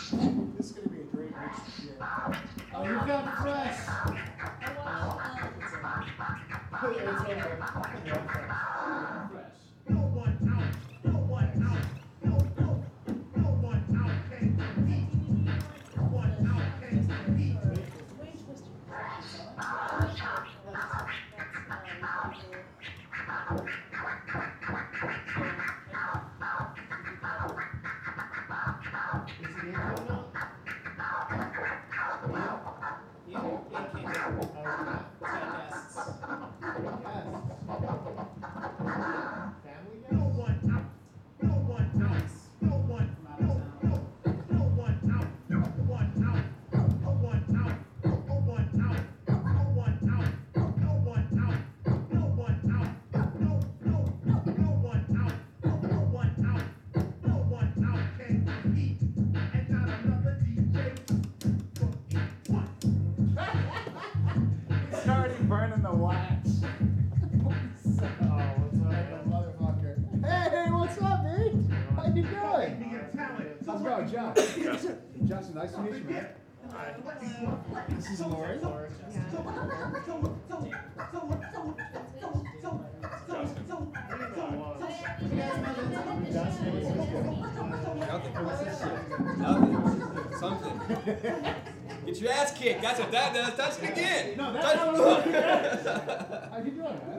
This is gonna be a great mix. Yeah. Oh, you found fresh. It's over. Yeah, fresh. No one out. No one out. No one out can compete. No one out can compete. No one out. No one out. No one. No one out. No one out. No one out. No one out. No one out. No one out. No one out. No one out. No one out. No one out can compete. And not another DJ from each one. He's already burning the wax. Motherfucker. Hey, what's up, man? How you doing? How's it going, John? Justin, nice to meet you, man. This is Lauren. Nothing. Something. Get your ass kicked. That's what that does. Touch it again. No, that's not what How you doing, man?